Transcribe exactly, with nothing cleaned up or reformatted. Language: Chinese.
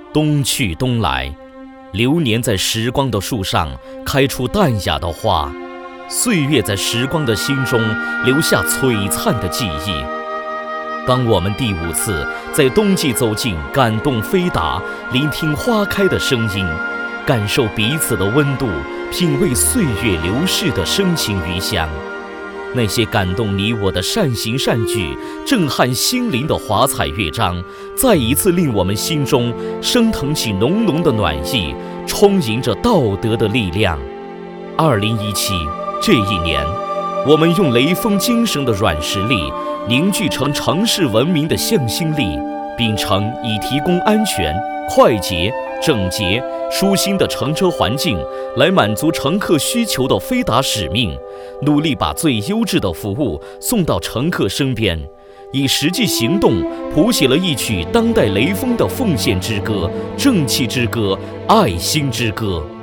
冬去冬来，流年在时光的树上开出淡雅的花，岁月在时光的心中留下璀璨的记忆。当我们第五次在冬季走进感动飞达，聆听花开的声音，感受彼此的温度，品味岁月流逝的深情余香，那些感动你我的善行善举，震撼心灵的华彩乐章，再一次令我们心中升腾起浓浓的暖意，充盈着道德的力量。二零一七这一年，我们用雷锋精神的软实力，凝聚成城市文明的向心力，秉承以提供安全、快捷、整洁、舒心的乘车环境来满足乘客需求的飞达使命，努力把最优质的服务送到乘客身边，以实际行动谱写了一曲当代雷锋的奉献之歌、正气之歌、爱心之歌。